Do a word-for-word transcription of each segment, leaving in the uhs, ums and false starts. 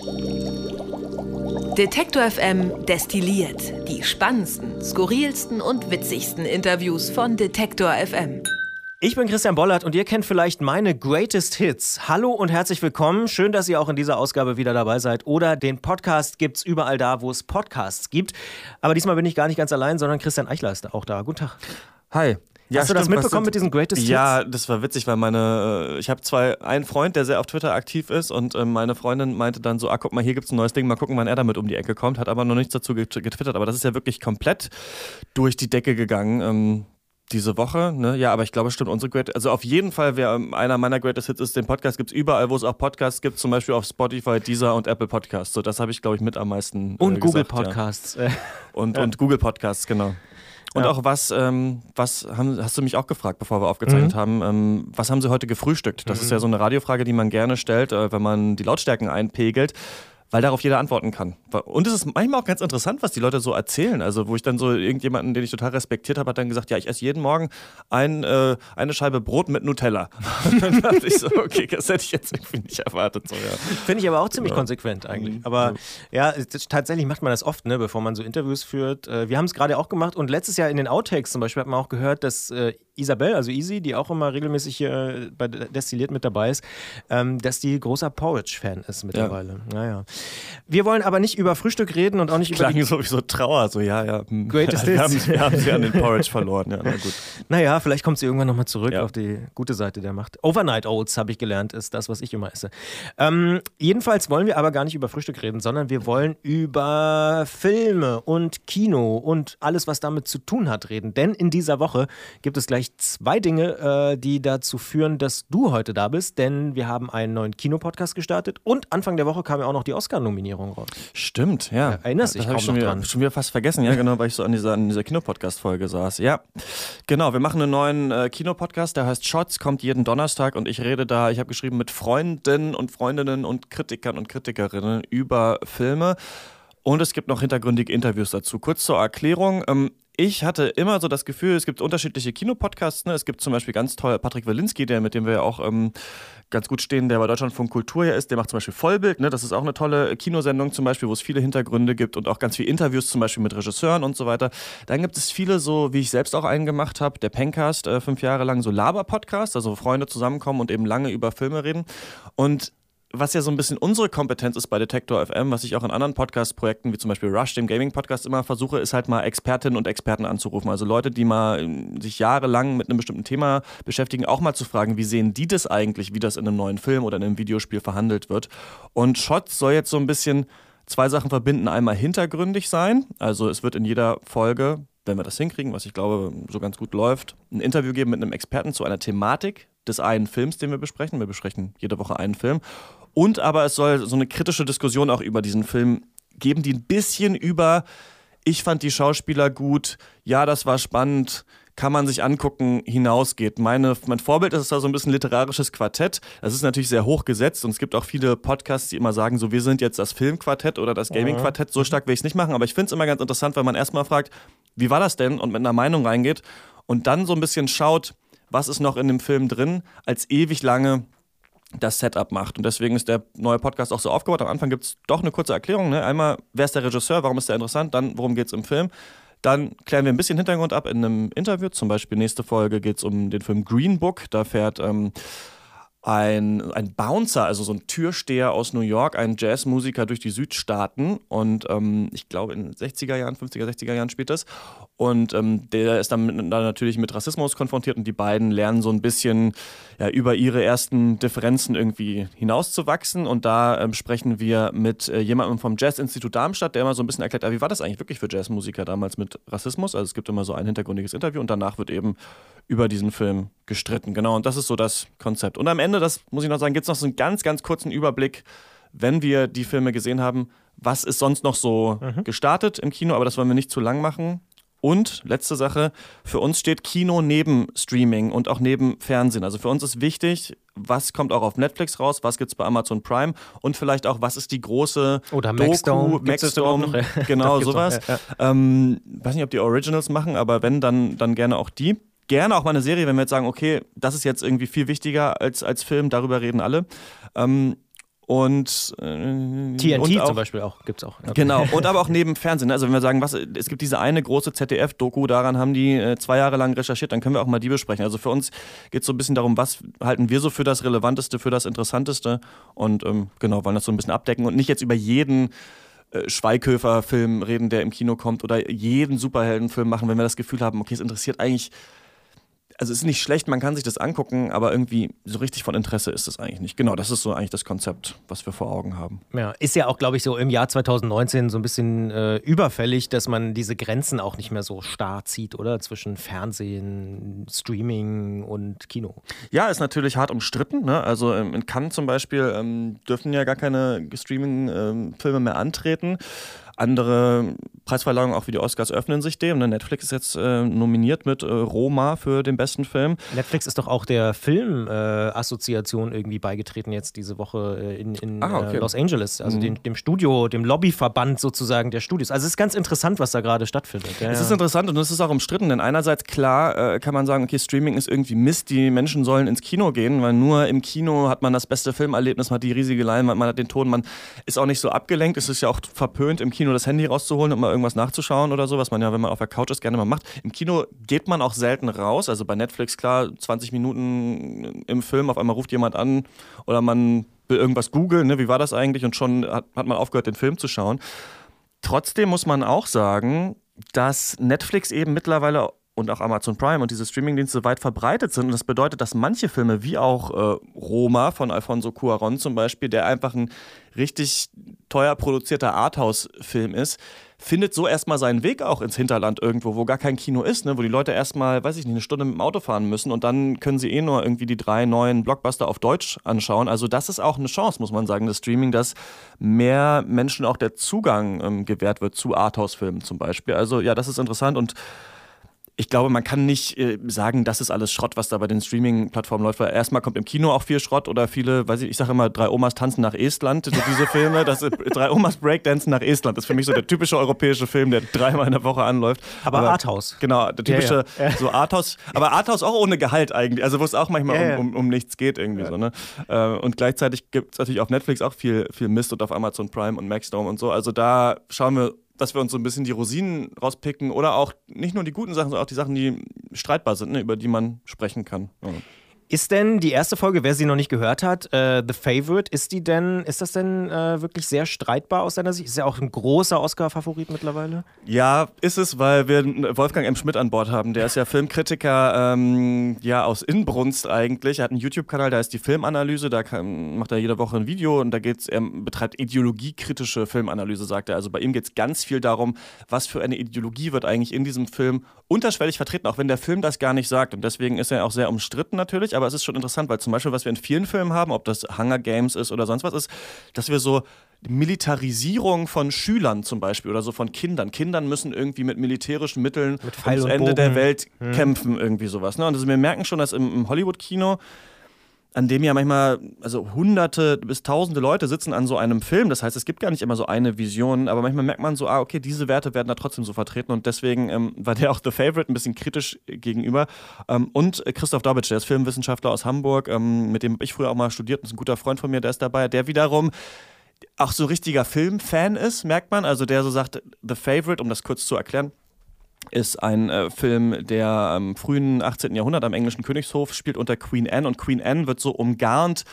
Detektor F M destilliert die spannendsten, skurrilsten und witzigsten Interviews von Detektor F M. Ich bin Christian Bollert und ihr kennt vielleicht meine Greatest Hits. Hallo und herzlich willkommen. Schön, dass ihr auch in dieser Ausgabe wieder dabei seid. Oder den Podcast gibt's überall da, wo es Podcasts gibt. Aber diesmal bin ich gar nicht ganz allein, sondern Christian Eichler ist auch da. Guten Tag. Hi. Ja, Hast du stimmt, das mitbekommen sind, mit diesen Greatest Hits? Ja, das war witzig, weil meine, ich habe zwei, einen Freund, der sehr auf Twitter aktiv ist und äh, meine Freundin meinte dann so, ah, guck mal, hier gibt's ein neues Ding, mal gucken, wann er damit um die Ecke kommt, hat aber noch nichts dazu getwittert, aber das ist ja wirklich komplett durch die Decke gegangen, ähm, diese Woche, ne? Ja, aber ich glaube, stimmt, unsere Great, also auf jeden Fall, wer einer meiner Greatest Hits ist, den Podcast gibt's überall, wo es auch Podcasts gibt, zum Beispiel auf Spotify, Deezer und Apple Podcasts, so das habe ich, glaube ich, mit am meisten äh, Und Google gesagt, Podcasts. Ja. Und, ja. und Google Podcasts, genau. Und ja. auch was, ähm, was haben, hast du mich auch gefragt, bevor wir aufgezeichnet mhm. haben, ähm, was haben sie heute gefrühstückt? Das mhm. ist ja so eine Radiofrage, die man gerne stellt, äh, wenn man die Lautstärken einpegelt, weil darauf jeder antworten kann. Und es ist manchmal auch ganz interessant, was die Leute so erzählen. Also wo ich dann so irgendjemanden, den ich total respektiert habe, hat dann gesagt, ja, ich esse jeden Morgen ein, äh, eine Scheibe Brot mit Nutella. Und dann dachte ich so, okay, das hätte ich jetzt irgendwie nicht erwartet. So, ja. Finde ich aber auch ziemlich ja. konsequent eigentlich. Aber ja, das, tatsächlich macht man das oft, ne, bevor man so Interviews führt. Wir haben es gerade auch gemacht und letztes Jahr in den Outtakes zum Beispiel hat man auch gehört, dass äh, Isabel, also Easy, die auch immer regelmäßig hier bei Destilliert mit dabei ist, ähm, dass die großer Porridge-Fan ist mittlerweile. Ja. Naja. Wir wollen aber nicht über Frühstück reden und auch nicht Klang über die sowieso Trauer, so ja, ja. Greatest wir, haben, Hits. wir haben sie an den Porridge verloren, ja, na gut. Naja, vielleicht kommt sie irgendwann nochmal zurück ja. auf die gute Seite der Macht. Overnight Oats, habe ich gelernt, ist das, was ich immer esse. Ähm, jedenfalls wollen wir aber gar nicht über Frühstück reden, sondern wir wollen über Filme und Kino und alles, was damit zu tun hat, reden. Denn in dieser Woche gibt es gleich zwei Dinge, äh, die dazu führen, dass du heute da bist. Denn wir haben einen neuen Kinopodcast gestartet und Anfang der Woche kam ja auch noch die Oscar-Nominierung raus. Stimmt, ja. Erinnerst du dich kaum schon noch wieder, dran? schon wieder fast vergessen, ja genau, weil ich so an dieser, an dieser Kinopodcast-Folge saß. Ja, genau, wir machen einen neuen äh, Kinopodcast, der heißt Shots, kommt jeden Donnerstag und ich rede da, ich habe geschrieben mit Freunden und Freundinnen und Kritikern und Kritikerinnen über Filme und es gibt noch hintergründige Interviews dazu. Kurz zur Erklärung, ähm, ich hatte immer so das Gefühl, es gibt unterschiedliche Kinopodcasts. Ne? Es gibt zum Beispiel ganz toll Patrick Walinski, der, mit dem wir ja auch ähm, ganz gut stehen, der bei Deutschlandfunk Kultur hier ist. Der macht zum Beispiel Vollbild. Ne? Das ist auch eine tolle Kinosendung zum Beispiel, wo es viele Hintergründe gibt und auch ganz viele Interviews zum Beispiel mit Regisseuren und so weiter. Dann gibt es viele so, wie ich selbst auch einen gemacht habe, der Pencast, äh, fünf Jahre lang so Laber-Podcast, also wo Freunde zusammenkommen und eben lange über Filme reden. Und was ja so ein bisschen unsere Kompetenz ist bei Detektor F M, was ich auch in anderen Podcast-Projekten, wie zum Beispiel Rush, dem Gaming-Podcast, immer versuche, ist halt mal Expertinnen und Experten anzurufen. Also Leute, die mal sich jahrelang mit einem bestimmten Thema beschäftigen, auch mal zu fragen, wie sehen die das eigentlich, wie das in einem neuen Film oder in einem Videospiel verhandelt wird. Und Shots soll jetzt so ein bisschen zwei Sachen verbinden. Einmal hintergründig sein, also es wird in jeder Folge, wenn wir das hinkriegen, was ich glaube so ganz gut läuft, ein Interview geben mit einem Experten zu einer Thematik des einen Films, den wir besprechen. Wir besprechen jede Woche einen Film. Und aber es soll so eine kritische Diskussion auch über diesen Film geben, die ein bisschen über, ich fand die Schauspieler gut, ja, das war spannend, kann man sich angucken, hinausgeht. Meine, mein Vorbild ist da so ein bisschen literarisches Quartett. Das ist natürlich sehr hoch gesetzt und es gibt auch viele Podcasts, die immer sagen, so wir sind jetzt das Filmquartett oder das Gaming-Quartett. So stark will ich es nicht machen, aber ich finde es immer ganz interessant, wenn man erstmal fragt, wie war das denn? Und mit einer Meinung reingeht und dann so ein bisschen schaut, was ist noch in dem Film drin, als ewig lange das Setup macht. Und deswegen ist der neue Podcast auch so aufgebaut. Am Anfang gibt es doch eine kurze Erklärung. Ne? Einmal, wer ist der Regisseur, warum ist der interessant, dann, worum geht es im Film. Dann klären wir ein bisschen Hintergrund ab in einem Interview. Zum Beispiel nächste Folge geht es um den Film Green Book. Da fährt ähm, ein, ein Bouncer, also so ein Türsteher aus New York, ein Jazzmusiker durch die Südstaaten und ähm, ich glaube in den sechziger Jahren, fünfziger, sechziger Jahren spielt das und ähm, der ist dann, mit, dann natürlich mit Rassismus konfrontiert und die beiden lernen so ein bisschen ja, über ihre ersten Differenzen irgendwie hinauszuwachsen und da ähm, sprechen wir mit äh, jemandem vom Jazz-Institut Darmstadt, der immer so ein bisschen erklärt, ah, wie war das eigentlich wirklich für Jazzmusiker damals mit Rassismus, also es gibt immer so ein hintergründiges Interview und danach wird eben über diesen Film gestritten, genau, und das ist so das Konzept. Und am Ende, das muss ich noch sagen, gibt es noch so einen ganz, ganz kurzen Überblick, wenn wir die Filme gesehen haben, was ist sonst noch so mhm. gestartet im Kino, aber das wollen wir nicht zu lang machen. Und, letzte Sache, für uns steht Kino neben Streaming und auch neben Fernsehen. Also für uns ist wichtig, was kommt auch auf Netflix raus, was gibt es bei Amazon Prime und vielleicht auch, was ist die große Oder Doku, Maxdome, Maxdome, genau, sowas. Ja, ja. Ähm, weiß nicht, ob die Originals machen, aber wenn, dann, dann gerne auch die. Gerne auch mal eine Serie, wenn wir jetzt sagen, okay, das ist jetzt irgendwie viel wichtiger als, als Film, darüber reden alle. Ähm, und äh, T N T und auch, zum Beispiel auch, gibt's auch. Ja. Genau, und aber auch neben Fernsehen. Also wenn wir sagen, was, es gibt diese eine große Z D F-Doku, daran haben die äh, zwei Jahre lang recherchiert, dann können wir auch mal die besprechen. Also für uns geht es so ein bisschen darum, was halten wir so für das Relevanteste, für das Interessanteste und ähm, genau, wollen das so ein bisschen abdecken und nicht jetzt über jeden äh, Schweighöfer-Film reden, der im Kino kommt oder jeden Superheldenfilm machen, wenn wir das Gefühl haben, okay, es interessiert eigentlich. Also es ist nicht schlecht, man kann sich das angucken, aber irgendwie so richtig von Interesse ist es eigentlich nicht. Genau, das ist so eigentlich das Konzept, was wir vor Augen haben. Ja, ist ja auch, glaube ich, so im Jahr zwanzig neunzehn so ein bisschen äh, überfällig, dass man diese Grenzen auch nicht mehr so starr zieht, oder? Zwischen Fernsehen, Streaming und Kino. Ja, ist natürlich hart umstritten. Ne? Also ähm, in Cannes zum Beispiel ähm, dürfen ja gar keine Streaming-Filme ähm, mehr antreten. Andere Preisverleihungen, auch wie die Oscars, öffnen sich dem. Netflix ist jetzt äh, nominiert mit äh, Roma für den besten Film. Netflix ist doch auch der Filmassoziation äh, irgendwie beigetreten jetzt diese Woche äh, in, in ah, okay. äh, Los Angeles. Also mhm. dem, dem Studio, dem Lobbyverband sozusagen der Studios. Also es ist ganz interessant, was da gerade stattfindet. Ja, es ja. ist interessant und es ist auch umstritten, denn einerseits klar äh, kann man sagen, okay, Streaming ist irgendwie Mist, die Menschen sollen ins Kino gehen, weil nur im Kino hat man das beste Filmerlebnis, man hat die riesige Leinwand, man hat den Ton, man ist auch nicht so abgelenkt. Es ist ja auch verpönt, im Kino das Handy rauszuholen und mal irgendwas nachzuschauen oder so, was man ja, wenn man auf der Couch ist, gerne mal macht. Im Kino geht man auch selten raus, also bei Netflix klar, zwanzig Minuten im Film, auf einmal ruft jemand an oder man will irgendwas googeln, ne, wie war das eigentlich, und schon hat, hat man aufgehört, den Film zu schauen. Trotzdem muss man auch sagen, dass Netflix eben mittlerweile und auch Amazon Prime und diese Streamingdienste weit verbreitet sind. Und das bedeutet, dass manche Filme, wie auch äh, Roma von Alfonso Cuarón zum Beispiel, der einfach ein richtig teuer produzierter Arthouse-Film ist, findet so erstmal seinen Weg auch ins Hinterland irgendwo, wo gar kein Kino ist, ne? Wo die Leute erstmal, weiß ich nicht, eine Stunde mit dem Auto fahren müssen und dann können sie eh nur irgendwie die drei neuen Blockbuster auf Deutsch anschauen. Also das ist auch eine Chance, muss man sagen, das Streaming, dass mehr Menschen auch der Zugang ähm, gewährt wird zu Arthouse-Filmen zum Beispiel. Also ja, das ist interessant und ich glaube, man kann nicht äh, sagen, das ist alles Schrott, was da bei den Streaming-Plattformen läuft, weil erstmal kommt im Kino auch viel Schrott oder viele, weiß ich, ich sage immer, drei Omas tanzen nach Estland, so diese Filme, das ist, drei Omas Breakdancen nach Estland, das ist für mich so der typische europäische Film, der dreimal in der Woche anläuft. Aber, aber Arthouse. Genau, der typische, ja, ja. so Arthouse, aber Arthouse auch ohne Gehalt eigentlich, also wo es auch manchmal ja, ja. Um, um, um nichts geht irgendwie ja. so, ne? Und gleichzeitig gibt es natürlich auf Netflix auch viel, viel Mist und auf Amazon Prime und Maxdome und so, also da schauen wir, dass wir uns so ein bisschen die Rosinen rauspicken oder auch nicht nur die guten Sachen, sondern auch die Sachen, die streitbar sind, ne, über die man sprechen kann. Ja. Ist denn die erste Folge, wer sie noch nicht gehört hat, äh, The Favorite, ist die denn, ist das denn äh, wirklich sehr streitbar aus deiner Sicht? Ist ja auch ein großer Oscar-Favorit mittlerweile? Ja, ist es, weil wir Wolfgang M. Schmidt an Bord haben. Der ist ja Filmkritiker, ähm, ja, aus Inbrunst eigentlich. Er hat einen YouTube-Kanal, da ist die Filmanalyse, da kann, macht er jede Woche ein Video und da geht's, er betreibt ideologiekritische Filmanalyse, sagt er. Also bei ihm geht es ganz viel darum, was für eine Ideologie wird eigentlich in diesem Film unterschwellig vertreten, auch wenn der Film das gar nicht sagt. Und deswegen ist er auch sehr umstritten natürlich, aber es ist schon interessant, weil zum Beispiel, was wir in vielen Filmen haben, ob das Hunger Games ist oder sonst was ist, dass wir so Militarisierung von Schülern zum Beispiel oder so von Kindern. Kindern müssen irgendwie mit militärischen Mitteln mit Pfeil ums und Ende Bogen. der Welt hm. kämpfen, irgendwie sowas. Ne? Und also wir merken schon, dass im, im Hollywood-Kino, an dem ja manchmal also hunderte bis tausende Leute sitzen an so einem Film. Das heißt, es gibt gar nicht immer so eine Vision, aber manchmal merkt man so, ah, okay, diese Werte werden da trotzdem so vertreten und deswegen ähm, war der auch The Favorite ein bisschen kritisch gegenüber. Ähm, und Christoph Dobitsch, der ist Filmwissenschaftler aus Hamburg, ähm, mit dem habe ich früher auch mal studiert, das ist ein guter Freund von mir, der ist dabei, der wiederum auch so richtiger Filmfan ist, merkt man, also der so sagt, The Favorite, um das kurz zu erklären, ist ein äh, Film, der am frühen achtzehnten Jahrhundert am englischen Königshof spielt unter Queen Anne und Queen Anne wird so umgarnt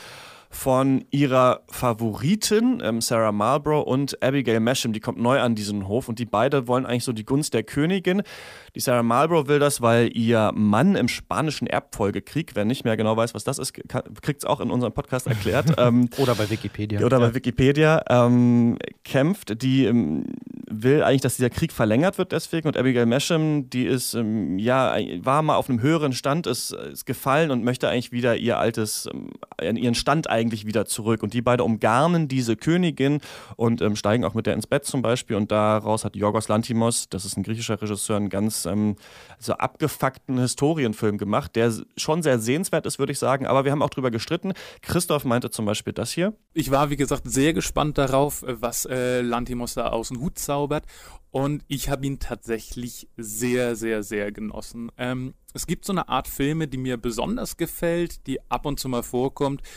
von ihrer Favoritin ähm, Sarah Marlborough und Abigail Masham, die kommt neu an diesen Hof und die beide wollen eigentlich so die Gunst der Königin. Die Sarah Marlborough will das, weil ihr Mann im spanischen Erbfolgekrieg, wer nicht mehr genau weiß, was das ist, kriegt es auch in unserem Podcast erklärt. ähm, oder bei Wikipedia. Oder ja. bei Wikipedia ähm, kämpft, die ähm, will eigentlich, dass dieser Krieg verlängert wird deswegen und Abigail Masham, die ist, ähm, ja, war mal auf einem höheren Stand, ist, ist gefallen und möchte eigentlich wieder ihr altes, ähm, ihren Stand eigentlich eigentlich wieder zurück. Und die beiden umgarnen diese Königin und ähm, steigen auch mit der ins Bett zum Beispiel. Und daraus hat Yorgos Lanthimos, das ist ein griechischer Regisseur, einen ganz ähm, so abgefuckten Historienfilm gemacht, der schon sehr sehenswert ist, würde ich sagen. Aber wir haben auch drüber gestritten. Christoph meinte zum Beispiel das hier. Ich war, wie gesagt, sehr gespannt darauf, was äh, Lanthimos da aus dem Hut zaubert. Und ich habe ihn tatsächlich sehr, sehr, sehr genossen. Ähm, es gibt so eine Art Filme, die mir besonders gefällt, die ab und zu mal vorkommt.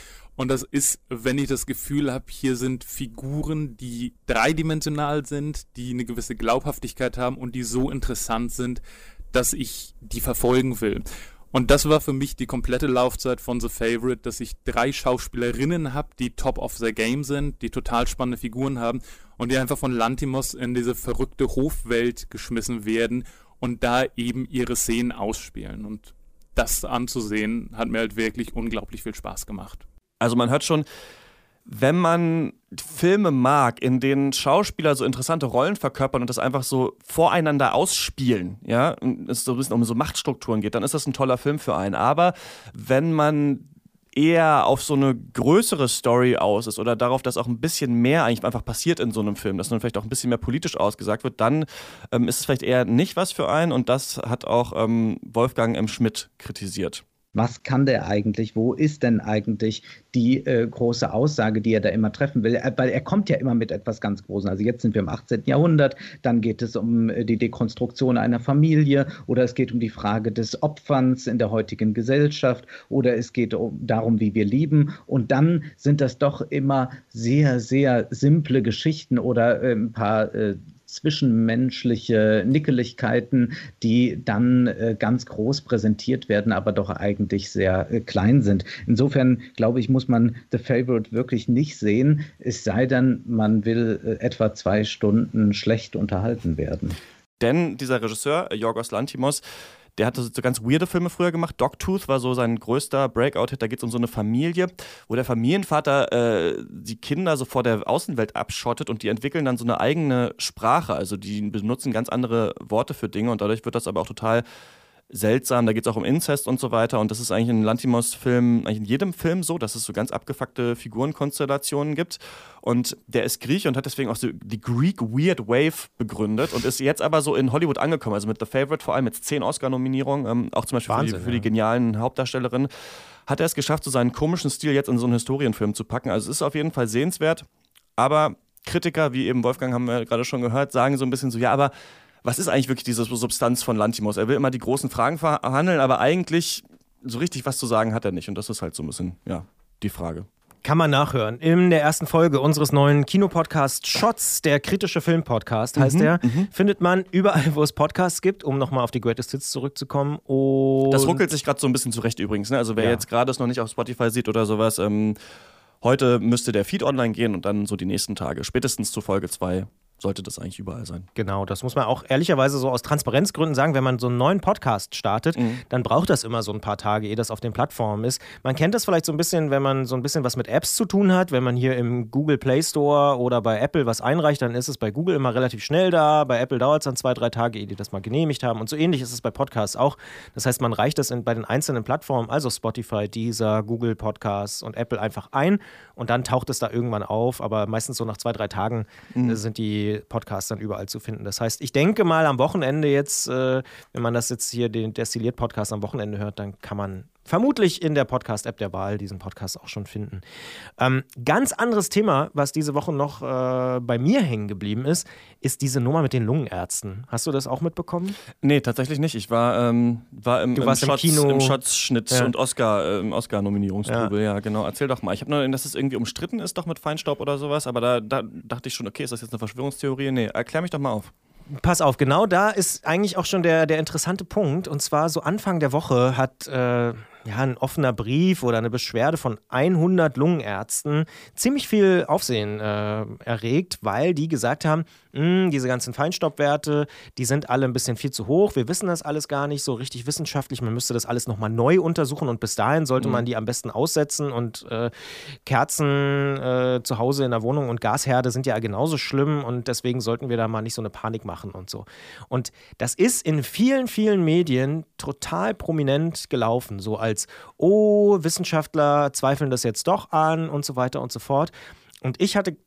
Und das ist, wenn ich das Gefühl habe, hier sind Figuren, die dreidimensional sind, die eine gewisse Glaubhaftigkeit haben und die so interessant sind, dass ich die verfolgen will. Und das war für mich die komplette Laufzeit von The Favourite, dass ich drei Schauspielerinnen habe, die top of their game sind, die total spannende Figuren haben und die einfach von Lanthimos in diese verrückte Hofwelt geschmissen werden und da eben ihre Szenen ausspielen. Und das anzusehen, hat mir halt wirklich unglaublich viel Spaß gemacht. Also man hört schon, wenn man Filme mag, in denen Schauspieler so interessante Rollen verkörpern und das einfach so voreinander ausspielen, ja, und es so ein bisschen um so Machtstrukturen geht, dann ist das ein toller Film für einen. Aber wenn man eher auf so eine größere Story aus ist oder darauf, dass auch ein bisschen mehr eigentlich einfach passiert in so einem Film, dass dann vielleicht auch ein bisschen mehr politisch ausgesagt wird, dann ähm, ist es vielleicht eher nicht was für einen und das hat auch ähm, Wolfgang M. Schmidt kritisiert. Was kann der eigentlich? Wo ist denn eigentlich die äh, große Aussage, die er da immer treffen will? Weil er kommt ja immer mit etwas ganz Großem. Also jetzt sind wir im achtzehnten Jahrhundert, dann geht es um äh, die Dekonstruktion einer Familie oder es geht um die Frage des Opferns in der heutigen Gesellschaft oder es geht um, darum, wie wir lieben. Und dann sind das doch immer sehr, sehr simple Geschichten oder äh, ein paar äh, zwischenmenschliche Nickeligkeiten, die dann äh, ganz groß präsentiert werden, aber doch eigentlich sehr äh, klein sind. Insofern, glaube ich, muss man The Favourite wirklich nicht sehen, es sei denn, man will äh, etwa zwei Stunden schlecht unterhalten werden. Denn dieser Regisseur, Yorgos Lanthimos, der hatte so ganz weirde Filme früher gemacht. Dogtooth war so sein größter Breakout-Hit. Da geht es um so eine Familie, wo der Familienvater äh, die Kinder so vor der Außenwelt abschottet und die entwickeln dann so eine eigene Sprache. Also die benutzen ganz andere Worte für Dinge und dadurch wird das aber auch total seltsam. Da geht es auch um Inzest und so weiter. Und das ist eigentlich in Lanthimos-Filmen, eigentlich in jedem Film so, dass es so ganz abgefuckte Figurenkonstellationen gibt. Und der ist Griech und hat deswegen auch so die Greek Weird Wave begründet und ist jetzt aber so in Hollywood angekommen. Also mit The Favourite vor allem mit zehn Oscar-Nominierungen, ähm, auch zum Beispiel Wahnsinn, für, die, für die ja. genialen Hauptdarstellerinnen, hat er es geschafft, so seinen komischen Stil jetzt in so einen Historienfilm zu packen. Also es ist auf jeden Fall sehenswert. Aber Kritiker, wie eben Wolfgang haben wir gerade schon gehört, sagen so ein bisschen so, ja, aber was ist eigentlich wirklich diese Substanz von Lanthimos? Er will immer die großen Fragen verhandeln, aber eigentlich so richtig was zu sagen hat er nicht. Und das ist halt so ein bisschen, ja, die Frage. Kann man nachhören. In der ersten Folge unseres neuen Kinopodcasts Shots, der kritische Filmpodcast heißt Mhm, der, mhm. findet man überall, wo es Podcasts gibt, um nochmal auf die Greatest Hits zurückzukommen. Und Das ruckelt sich gerade so ein bisschen zurecht übrigens. Ne? Also wer Ja. jetzt gerade es noch nicht auf Spotify sieht oder sowas, ähm, heute müsste der Feed online gehen und dann so die nächsten Tage, spätestens zu Folge zwei, sollte das eigentlich überall sein. Genau, das muss man auch ehrlicherweise so aus Transparenzgründen sagen, wenn man so einen neuen Podcast startet, Mhm. dann braucht das immer so ein paar Tage, ehe das auf den Plattformen ist. Man kennt das vielleicht so ein bisschen, wenn man so ein bisschen was mit Apps zu tun hat, wenn man hier im Google Play Store oder bei Apple was einreicht, dann ist es bei Google immer relativ schnell da, bei Apple dauert es dann zwei, drei Tage, ehe die das mal genehmigt haben und so ähnlich ist es bei Podcasts auch. Das heißt, man reicht das in, bei den einzelnen Plattformen, also Spotify, Deezer, Google Podcasts und Apple einfach ein und dann taucht es da irgendwann auf, aber meistens so nach zwei, drei Tagen Mhm. äh, sind die Podcasts dann überall zu finden. Das heißt, ich denke mal am Wochenende jetzt, äh, wenn man das jetzt hier, den Destilliert-Podcast am Wochenende hört, dann kann man vermutlich in der Podcast-App der Wahl diesen Podcast auch schon finden. Ähm, ganz anderes Thema, was diese Woche noch äh, bei mir hängen geblieben ist, ist diese Nummer mit den Lungenärzten. Hast du das auch mitbekommen? Nee, tatsächlich nicht. Ich war, ähm, war im, Du im, warst im Shots, Kino. im Shots-Schnitt Ja. und Oscar, äh, im Oscar-Nominierungstrubel. Ja. ja, genau. Erzähl doch mal. Ich habe nur, dass es irgendwie umstritten ist, doch mit Feinstaub oder sowas, aber da, da dachte ich schon, okay, ist das jetzt eine Verschwörungstheorie? Nee, erklär mich doch mal auf. Pass auf, genau da ist eigentlich auch schon der, der interessante Punkt. Und zwar so Anfang der Woche hat äh, ja, ein offener Brief oder eine Beschwerde von hundert Lungenärzten ziemlich viel Aufsehen äh, erregt, weil die gesagt haben, mh, diese ganzen Feinstaubwerte, die sind alle ein bisschen viel zu hoch. Wir wissen das alles gar nicht so richtig wissenschaftlich. Man müsste das alles nochmal neu untersuchen und bis dahin sollte Mhm. man die am besten aussetzen. Und äh, Kerzen äh, zu Hause in der Wohnung und Gasherde sind ja genauso schlimm und deswegen sollten wir da mal nicht so eine Panik machen und so. Und das ist in vielen, vielen Medien total prominent gelaufen, so als oh, Wissenschaftler zweifeln das jetzt doch an und so weiter und so fort. Und ich hatte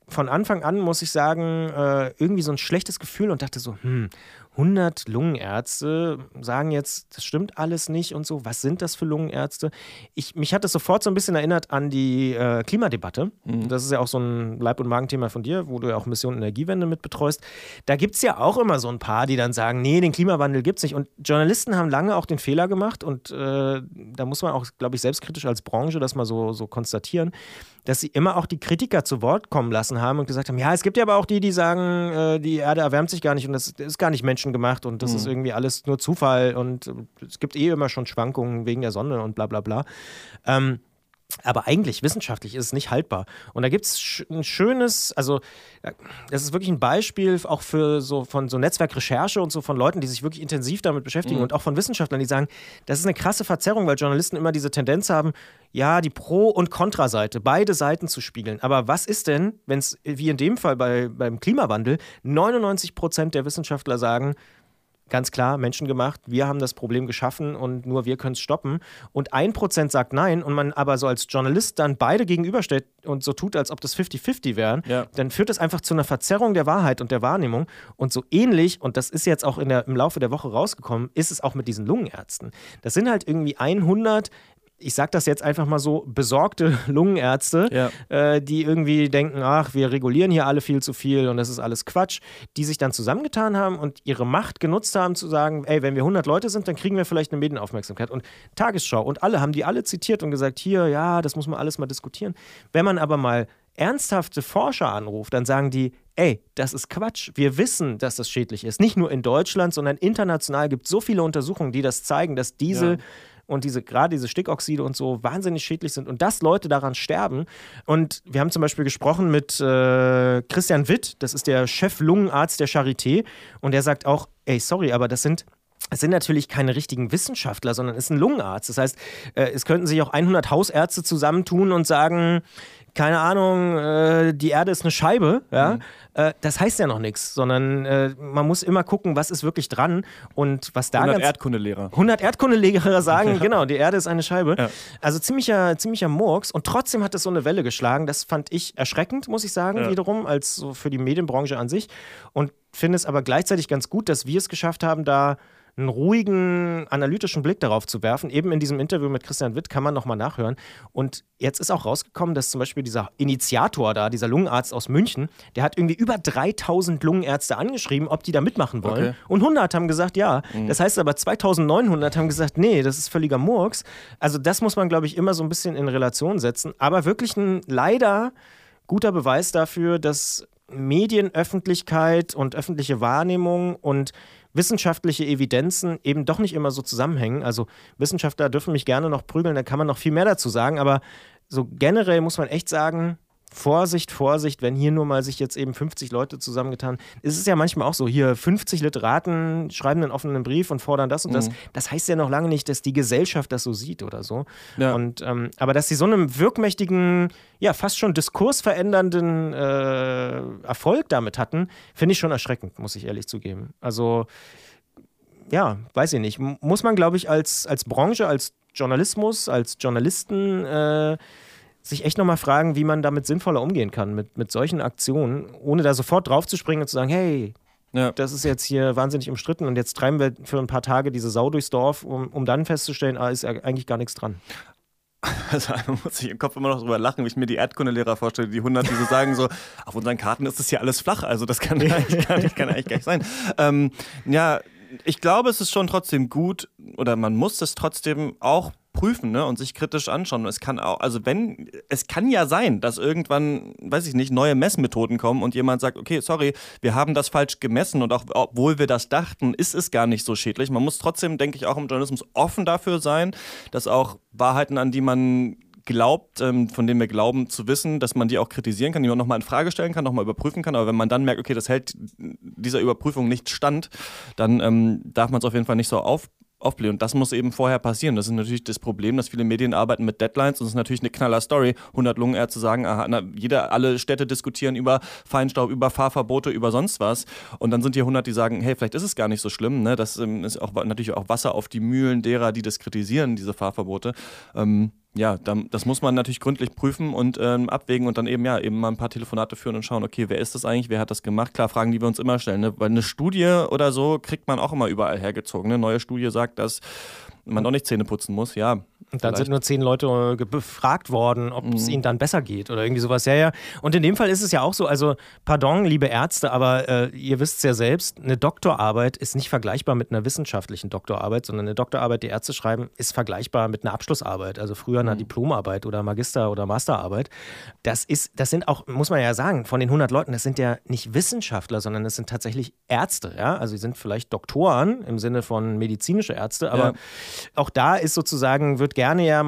von Anfang an, muss ich sagen, äh, irgendwie so ein schlechtes Gefühl und dachte so, hm, hundert Lungenärzte sagen jetzt, das stimmt alles nicht und so. Was sind das für Lungenärzte? Ich, mich hat das sofort so ein bisschen erinnert an die äh, Klimadebatte. Mhm. Das ist ja auch so ein Leib- und Magenthema von dir, wo du ja auch Mission Energiewende mit betreust. Da gibt es ja auch immer so ein paar, die dann sagen, nee, den Klimawandel gibt es nicht. Und Journalisten haben lange auch den Fehler gemacht und äh, da muss man auch, glaube ich, selbstkritisch als Branche das mal so, so konstatieren, dass sie immer auch die Kritiker zu Wort kommen lassen haben und gesagt haben, ja, es gibt ja aber auch die, die sagen, äh, die Erde erwärmt sich gar nicht und das ist gar nicht menschengemacht und das mhm. ist irgendwie alles nur Zufall und es gibt eh immer schon Schwankungen wegen der Sonne und bla bla bla. Ähm, aber eigentlich, wissenschaftlich ist es nicht haltbar. Und da gibt es ein schönes, also das ist wirklich ein Beispiel auch für so von so Netzwerkrecherche und so von Leuten, die sich wirklich intensiv damit beschäftigen mhm. und auch von Wissenschaftlern, die sagen, das ist eine krasse Verzerrung, weil Journalisten immer diese Tendenz haben, ja, die Pro- und Kontraseite, beide Seiten zu spiegeln. Aber was ist denn, wenn es, wie in dem Fall bei, beim Klimawandel, neunundneunzig Prozent der Wissenschaftler sagen, ganz klar, menschengemacht, wir haben das Problem geschaffen und nur wir können es stoppen. Und ein Prozent sagt nein und man aber so als Journalist dann beide gegenüberstellt und so tut, als ob das fifty fifty wären, ja. dann führt das einfach zu einer Verzerrung der Wahrheit und der Wahrnehmung. Und so ähnlich, und das ist jetzt auch in der, im Laufe der Woche rausgekommen, ist es auch mit diesen Lungenärzten. Das sind halt irgendwie hundert, ich sag das jetzt einfach mal so, besorgte Lungenärzte, ja. äh, die irgendwie denken, ach, wir regulieren hier alle viel zu viel und das ist alles Quatsch, die sich dann zusammengetan haben und ihre Macht genutzt haben, zu sagen, ey, wenn wir hundert Leute sind, dann kriegen wir vielleicht eine Medienaufmerksamkeit. Und Tagesschau und alle haben die alle zitiert und gesagt, hier, ja, das muss man alles mal diskutieren. Wenn man aber mal ernsthafte Forscher anruft, dann sagen die, ey, das ist Quatsch. Wir wissen, dass das schädlich ist. Nicht nur in Deutschland, sondern international gibt es so viele Untersuchungen, die das zeigen, dass Diesel ja. und diese, gerade diese Stickoxide und so wahnsinnig schädlich sind und dass Leute daran sterben. Und wir haben zum Beispiel gesprochen mit äh, Christian Witt, das ist der Chef-Lungenarzt der Charité und der sagt auch, ey, sorry, aber das sind Es sind natürlich keine richtigen Wissenschaftler, sondern es ist ein Lungenarzt. Das heißt, äh, es könnten sich auch hundert Hausärzte zusammentun und sagen, keine Ahnung, äh, die Erde ist eine Scheibe. Ja? Mhm. Äh, das heißt ja noch nichts, sondern äh, man muss immer gucken, was ist wirklich dran und was da hundert ganz... Erdkundelehrer. hundert Erdkundelehrer sagen, ja. genau, die Erde ist eine Scheibe. Ja. Also ziemlicher, ziemlicher Murks und trotzdem hat es so eine Welle geschlagen. Das fand ich erschreckend, muss ich sagen, ja. wiederum, als so für die Medienbranche an sich und finde es aber gleichzeitig ganz gut, dass wir es geschafft haben, da einen ruhigen, analytischen Blick darauf zu werfen. Eben in diesem Interview mit Christian Witt kann man nochmal nachhören. Und jetzt ist auch rausgekommen, dass zum Beispiel dieser Initiator da, dieser Lungenarzt aus München, der hat irgendwie über dreitausend Lungenärzte angeschrieben, ob die da mitmachen wollen. Okay. Und hundert haben gesagt, ja. Mhm. Das heißt aber zweitausendneunhundert haben gesagt, nee, das ist völliger Murks. Also das muss man, glaube ich, immer so ein bisschen in Relation setzen. Aber wirklich ein leider guter Beweis dafür, dass Medienöffentlichkeit und öffentliche Wahrnehmung und wissenschaftliche Evidenzen eben doch nicht immer so zusammenhängen. Also Wissenschaftler dürfen mich gerne noch prügeln, da kann man noch viel mehr dazu sagen, aber so generell muss man echt sagen, Vorsicht, Vorsicht, wenn hier nur mal sich jetzt eben fünfzig Leute zusammengetan, es ist ja manchmal auch so, hier fünfzig Literaten schreiben einen offenen Brief und fordern das und das. Mhm. Das heißt ja noch lange nicht, dass die Gesellschaft das so sieht oder so. Ja. Und, ähm, aber dass sie so einen wirkmächtigen, ja fast schon diskursverändernden äh, Erfolg damit hatten, finde ich schon erschreckend, muss ich ehrlich zugeben. Also ja, weiß ich nicht. Muss man, glaube ich, als, als Branche, als Journalismus, als Journalisten äh, sich echt nochmal fragen, wie man damit sinnvoller umgehen kann, mit, mit solchen Aktionen, ohne da sofort draufzuspringen und zu sagen, hey, ja. das ist jetzt hier wahnsinnig umstritten und jetzt treiben wir für ein paar Tage diese Sau durchs Dorf, um, um dann festzustellen, ah, ist ja eigentlich gar nichts dran. Also man muss sich im Kopf immer noch drüber lachen, wie ich mir die Erdkundelehrer vorstelle, die hundert, die so sagen so, auf unseren Karten ist das hier alles flach, also das kann eigentlich gar nicht, kann eigentlich gar nicht sein. Ähm, ja, ich glaube, es ist schon trotzdem gut oder man muss es trotzdem auch prüfen, ne, und sich kritisch anschauen. Es kann auch, also wenn, es kann ja sein, dass irgendwann, weiß ich nicht, neue Messmethoden kommen und jemand sagt, okay, sorry, wir haben das falsch gemessen und auch, obwohl wir das dachten, ist es gar nicht so schädlich. Man muss trotzdem, denke ich, auch im Journalismus offen dafür sein, dass auch Wahrheiten, an die man glaubt, ähm, von denen wir glauben zu wissen, dass man die auch kritisieren kann, die man nochmal in Frage stellen kann, nochmal überprüfen kann. Aber wenn man dann merkt, okay, das hält dieser Überprüfung nicht stand, dann ähm, darf man es auf jeden Fall nicht so auf aufblähen. Und das muss eben vorher passieren. Das ist natürlich das Problem, dass viele Medien arbeiten mit Deadlines und es ist natürlich eine knaller Story. hundert Lungenärzte sagen, aha, na, jeder, alle Städte diskutieren über Feinstaub, über Fahrverbote, über sonst was. Und dann sind hier hundert, die sagen, hey, vielleicht ist es gar nicht so schlimm. Ne? Das ähm, ist auch natürlich auch Wasser auf die Mühlen derer, die das kritisieren, diese Fahrverbote. Ähm, ja, dann, das muss man natürlich gründlich prüfen und ähm, abwägen und dann eben ja eben mal ein paar Telefonate führen und schauen, okay, wer ist das eigentlich, wer hat das gemacht? Klar, Fragen, die wir uns immer stellen, ne? Weil eine Studie oder so kriegt man auch immer überall hergezogen. Eine neue Studie sagt, dass man doch nicht Zähne putzen muss, ja. Und dann sind nur zehn Leute befragt worden, ob es Mhm. ihnen dann besser geht oder irgendwie sowas. Ja, ja. Und in dem Fall ist es ja auch so, also pardon, liebe Ärzte, aber äh, ihr wisst es ja selbst, eine Doktorarbeit ist nicht vergleichbar mit einer wissenschaftlichen Doktorarbeit, sondern eine Doktorarbeit, die Ärzte schreiben, ist vergleichbar mit einer Abschlussarbeit, also früher einer Mhm. Diplomarbeit oder Magister- oder Masterarbeit. Das ist, das sind auch, muss man ja sagen, von den hundert Leuten, das sind ja nicht Wissenschaftler, sondern das sind tatsächlich Ärzte, ja. Also sie sind vielleicht Doktoren im Sinne von medizinische Ärzte, aber Ja. auch da ist sozusagen, wird gerne ja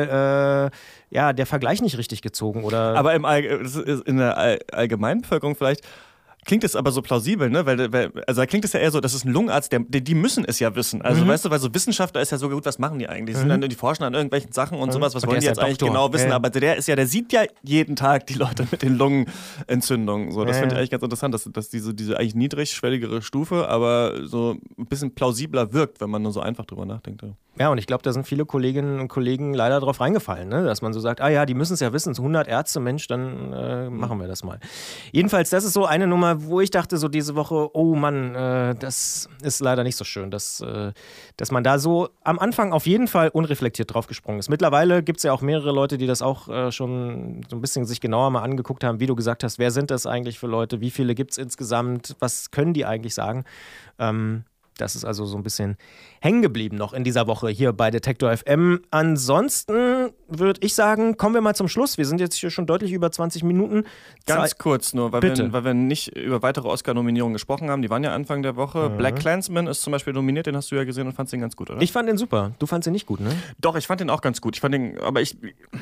mal äh, ja, der Vergleich nicht richtig gezogen. Oder Aber im All, in der All allgemeinen Bevölkerung vielleicht klingt es aber so plausibel, ne? Weil, weil, also da klingt es ja eher so, das ist ein Lungenarzt, der, die, die müssen es ja wissen. Also Mhm. weißt du, weil so Wissenschaftler ist ja so gut, was machen die eigentlich? Die, sind Mhm. dann, die forschen an irgendwelchen Sachen und Mhm. sowas, was Und wollen der die ist jetzt ja eigentlich Doktor. genau wissen? Ja, ja. Aber der ist ja, der sieht ja jeden Tag die Leute mit den Lungenentzündungen. So, das Ja, finde ich ja. eigentlich ganz interessant, dass, dass diese, diese eigentlich niedrigschwelligere Stufe, aber so ein bisschen plausibler wirkt, wenn man nur so einfach drüber nachdenkt. Ja. Ja, und ich glaube, da sind viele Kolleginnen und Kollegen leider drauf reingefallen, ne? Dass man so sagt, ah ja, die müssen es ja wissen, so hundert Ärzte, Mensch, dann äh, machen wir das mal. Jedenfalls, das ist so eine Nummer, wo ich dachte so diese Woche, oh Mann, äh, das ist leider nicht so schön, dass, äh, dass man da so am Anfang auf jeden Fall unreflektiert drauf gesprungen ist. Mittlerweile gibt es ja auch mehrere Leute, die das auch äh, schon so ein bisschen sich genauer mal angeguckt haben, wie du gesagt hast, wer sind das eigentlich für Leute, wie viele gibt es insgesamt, was können die eigentlich sagen? Ähm, Das ist also so ein bisschen hängen geblieben noch in dieser Woche hier bei Detektor F M. Ansonsten würde ich sagen, kommen wir mal zum Schluss. Wir sind jetzt hier schon deutlich über zwanzig Minuten. Ganz Zeit- kurz nur, weil Bitte. wir, weil wir nicht über weitere Oscar-Nominierungen gesprochen haben. Die waren ja Anfang der Woche. Mhm. Black Klansman ist zum Beispiel nominiert, den hast du ja gesehen und fandst den ganz gut, oder? Ich fand den super. Du fandst ihn nicht gut, ne? Doch, ich fand den auch ganz gut. Ich fand den, aber ich.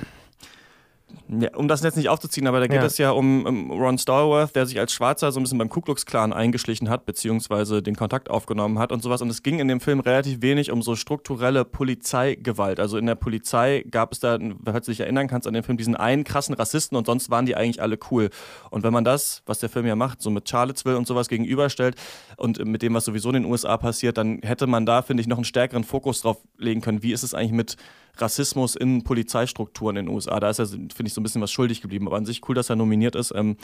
Ja, um das jetzt nicht aufzuziehen, aber da geht Ja. es ja um, um Ron Stallworth, der sich als Schwarzer so ein bisschen beim Ku Klux Klan eingeschlichen hat, beziehungsweise den Kontakt aufgenommen hat und sowas. Und es ging in dem Film relativ wenig um so strukturelle Polizeigewalt. Also in der Polizei gab es da, falls du dich erinnern kannst, an den Film diesen einen krassen Rassisten und sonst waren die eigentlich alle cool. Und wenn man das, was der Film ja macht, so mit Charlottesville und sowas gegenüberstellt und mit dem, was sowieso in den U S A passiert, dann hätte man da, finde ich, noch einen stärkeren Fokus drauf legen können. Wie ist es eigentlich mit Rassismus in Polizeistrukturen in den U S A? Da ist er, finde ich, so ein bisschen was schuldig geblieben. Aber an sich cool, dass er nominiert ist. Ähm,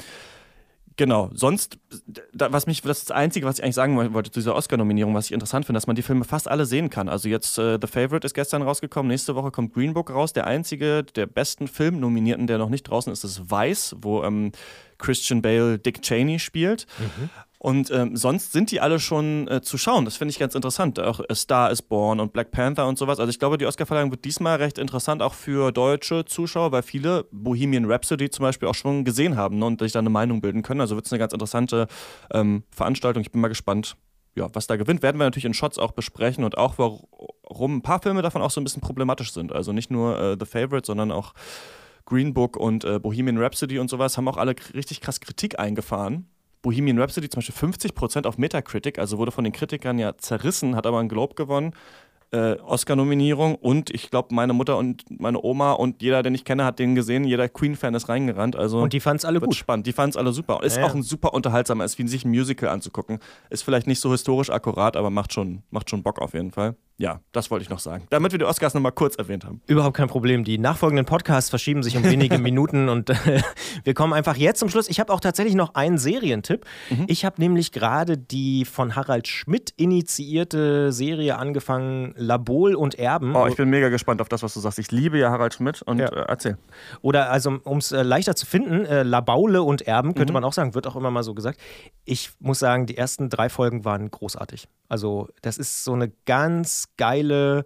genau. Sonst, da, was mich, das ist das Einzige, was ich eigentlich sagen wollte zu dieser Oscar-Nominierung, was ich interessant finde, dass man die Filme fast alle sehen kann. Also jetzt äh, The Favourite ist gestern rausgekommen, nächste Woche kommt Green Book raus. Der einzige der besten Filmnominierten, der noch nicht draußen ist, ist Vice, wo ähm, Christian Bale Dick Cheney spielt. Mhm. Und ähm, sonst sind die alle schon äh, zu schauen. Das finde ich ganz interessant. Auch A Star is Born und Black Panther und sowas. Also ich glaube, die Oscarverleihung wird diesmal recht interessant, auch für deutsche Zuschauer, weil viele Bohemian Rhapsody zum Beispiel auch schon gesehen haben, ne, und sich da eine Meinung bilden können. Also wird es eine ganz interessante ähm, Veranstaltung. Ich bin mal gespannt, ja, was da gewinnt. Werden wir natürlich in Shots auch besprechen und auch, warum ein paar Filme davon auch so ein bisschen problematisch sind. Also nicht nur äh, The Favourite, sondern auch Green Book und äh, Bohemian Rhapsody und sowas haben auch alle k- richtig krass Kritik eingefahren. Bohemian Rhapsody zum Beispiel fünfzig Prozent auf Metacritic, also wurde von den Kritikern ja zerrissen, hat aber einen Globe gewonnen, äh, Oscar-Nominierung und ich glaube, meine Mutter und meine Oma und jeder, den ich kenne, hat den gesehen, jeder Queen-Fan ist reingerannt. Also Und die fanden es alle wird gut. spannend, die fanden es alle super. Ist Ja, ja. auch ein super unterhaltsamer, ist wie sich ein Musical anzugucken. Ist vielleicht nicht so historisch akkurat, aber macht schon, macht schon Bock auf jeden Fall. Ja, das wollte ich noch sagen. Damit wir die Oscars nochmal kurz erwähnt haben. Überhaupt kein Problem. Die nachfolgenden Podcasts verschieben sich um wenige Minuten und äh, wir kommen einfach jetzt zum Schluss. Ich habe auch tatsächlich noch einen Serientipp. Mhm. Ich habe nämlich gerade die von Harald Schmidt initiierte Serie angefangen, Labol und Erben. Oh, ich bin mega gespannt auf das, was du sagst. Ich liebe ja Harald Schmidt und Ja. äh, erzähl. Oder also, um es äh, leichter zu finden, äh, Labaule und Erben, könnte Mhm. man auch sagen, wird auch immer mal so gesagt. Ich muss sagen, die ersten drei Folgen waren großartig. Also das ist so eine ganz geile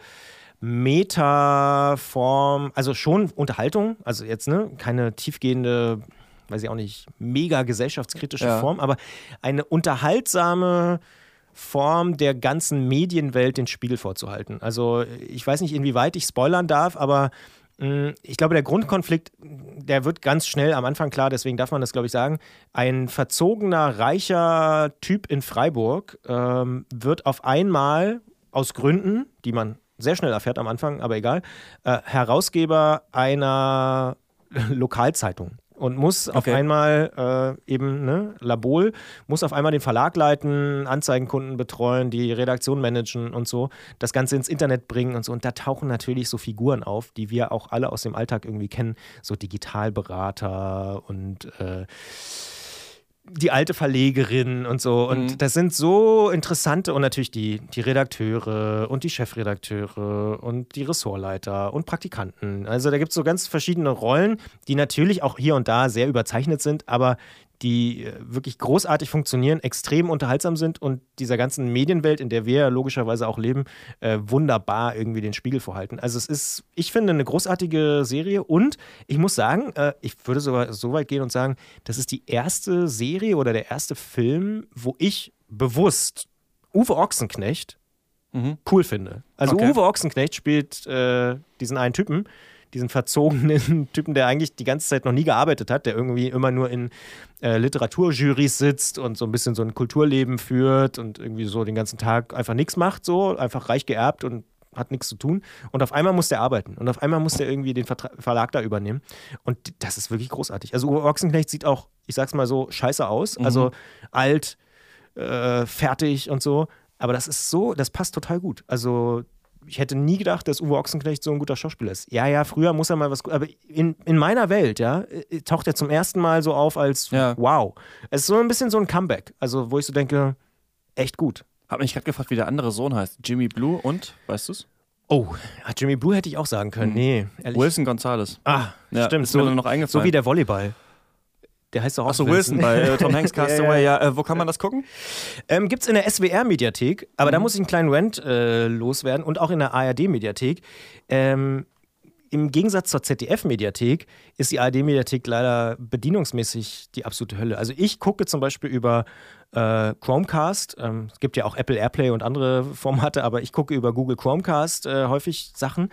Meta-Form, also schon Unterhaltung, also jetzt ne, keine tiefgehende, weiß ich auch nicht, mega gesellschaftskritische Ja. Form, aber eine unterhaltsame Form der ganzen Medienwelt den Spiegel vorzuhalten. Also ich weiß nicht, inwieweit ich spoilern darf, aber mh, ich glaube, der Grundkonflikt, der wird ganz schnell am Anfang klar, deswegen darf man das, glaube ich, sagen. Ein verzogener, reicher Typ in Freiburg ähm, wird auf einmal aus Gründen, die man sehr schnell erfährt am Anfang, aber egal, äh, Herausgeber einer Lokalzeitung. und muss auf Okay. einmal äh, eben, ne, Labol, muss auf einmal den Verlag leiten, Anzeigenkunden betreuen, die Redaktion managen und so, das Ganze ins Internet bringen und so. Und da tauchen natürlich so Figuren auf, die wir auch alle aus dem Alltag irgendwie kennen, so Digitalberater und äh, die alte Verlegerin und so. Und Mhm. das sind so interessante und natürlich die, die Redakteure und die Chefredakteure und die Ressortleiter und Praktikanten. Also da gibt es so ganz verschiedene Rollen, die natürlich auch hier und da sehr überzeichnet sind, aber die äh, wirklich großartig funktionieren, extrem unterhaltsam sind und dieser ganzen Medienwelt, in der wir ja logischerweise auch leben, äh, wunderbar irgendwie den Spiegel vorhalten. Also es ist, ich finde, eine großartige Serie und ich muss sagen, äh, ich würde sogar so weit gehen und sagen, das ist die erste Serie oder der erste Film, wo ich bewusst Uwe Ochsenknecht Mhm. cool finde. Also Okay. Uwe Ochsenknecht spielt äh, diesen einen Typen, diesen verzogenen Typen, der eigentlich die ganze Zeit noch nie gearbeitet hat, der irgendwie immer nur in äh, Literaturjurys sitzt und so ein bisschen so ein Kulturleben führt und irgendwie so den ganzen Tag einfach nichts macht, so einfach reich geerbt und hat nichts zu tun. Und auf einmal muss der arbeiten. Und auf einmal muss der irgendwie den Vertra- Verlag da übernehmen. Und das ist wirklich großartig. Also Uwe Ochsenknecht sieht auch, ich sag's mal so, scheiße aus. Mhm. Also alt, äh, fertig und so. Aber das ist so, das passt total gut. Also ich hätte nie gedacht, dass Uwe Ochsenknecht so ein guter Schauspieler ist. Ja, ja, früher muss er mal was, aber in, in meiner Welt, ja, äh, taucht er zum ersten Mal so auf als Ja. wow. Es ist so ein bisschen so ein Comeback. Also wo ich so denke, echt gut. Hab mich gerade gefragt, wie der andere Sohn heißt. Jimmy Blue und, weißt du's? Oh, Jimmy Blue hätte ich auch sagen können. Mhm. Nee, ehrlich. Wilson Gonzalez. Ah, Ja, stimmt. ist mir dann noch eingefallen. So wie der Volleyball. Der heißt doch auch Achso, Wilson bei äh, Tom Hanks Castaway. Ja, äh, wo kann man das gucken? Ähm, Gibt es in der S W R-Mediathek, aber Mhm. da muss ich einen kleinen Rant äh, loswerden und auch in der A R D-Mediathek. Ähm, Im Gegensatz zur Z D F-Mediathek ist die A R D-Mediathek leider bedienungsmäßig die absolute Hölle. Also ich gucke zum Beispiel über äh, Chromecast. Ähm, es gibt ja auch Apple Airplay und andere Formate, aber ich gucke über Google Chromecast äh, häufig Sachen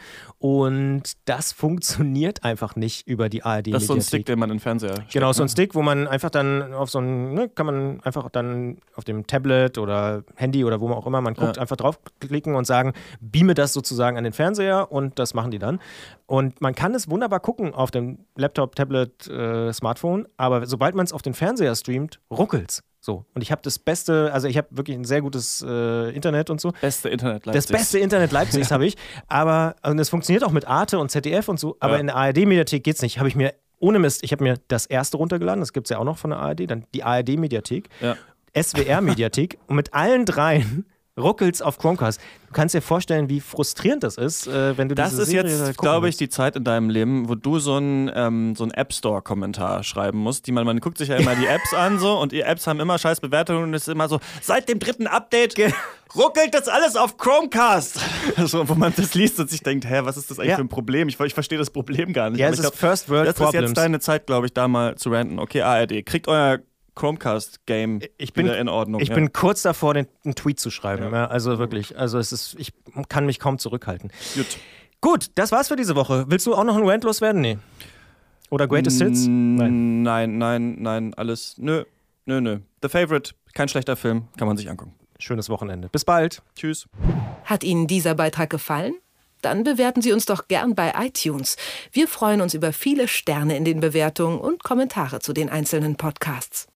und das funktioniert einfach nicht über die A R D-Mediathek. Das ist so ein Stick, den man in den Fernseher steckt. Genau, so ein ne? Stick, wo man einfach dann auf so ein, ne, kann man einfach dann auf dem Tablet oder Handy oder wo man auch immer, man guckt, Ja. einfach draufklicken und sagen, beame das sozusagen an den Fernseher und das machen die dann. Und man kann es wunderbar gucken auf dem Laptop, Tablet, äh, Smartphone, aber sobald man es auf den Fernseher streamt, ruckelt's. So. Und ich habe das beste, also ich habe wirklich ein sehr gutes äh, Internet und so. Beste Internet Das Leipzigs. beste Internet Leipzigs habe ich, aber und es funktioniert auch mit Arte und Z D F und so, aber Ja. in der A R D-Mediathek geht's nicht. Habe ich mir, ohne Mist, ich habe mir das erste runtergeladen, das gibt es ja auch noch von der A R D, dann die A R D-Mediathek, Ja. S W R-Mediathek und mit allen dreien ruckelt's auf Chromecast. Du kannst dir vorstellen, wie frustrierend das ist, äh, wenn du Das diese ist Serie jetzt, gucken glaube ich, willst. die Zeit in deinem Leben, wo du so einen ähm, so einen App Store-Kommentar schreiben musst. Die man, man guckt sich ja immer die Apps an so und die Apps haben immer scheiß Bewertungen und es ist immer so, seit dem dritten Update ruckelt das alles auf Chromecast. So, wo man das liest und sich denkt, hä, was ist das eigentlich Ja. für ein Problem? Ich, ich verstehe das Problem gar nicht. Ja, Aber es ich ist First World das Problems. ist jetzt deine Zeit, glaube ich, da mal zu ranten. Okay, A R D, kriegt euer Chromecast-Game Ich bin- wieder in Ordnung. Ich ja. bin kurz davor, den, einen Tweet zu schreiben. Ja. Ja, also wirklich, also es ist, ich kann mich kaum zurückhalten. Gut. Gut, das war's für diese Woche. Willst du auch noch einen Rant loswerden? Nee. Oder Greatest Hits? Nein. Nein, nein, nein, alles. Nö, nö, nö. The Favorite, kein schlechter Film, kann man sich angucken. Schönes Wochenende. Bis bald. Tschüss. Hat Ihnen dieser Beitrag gefallen? Dann bewerten Sie uns doch gern bei iTunes. Wir freuen uns über viele Sterne in den Bewertungen und Kommentare zu den einzelnen Podcasts.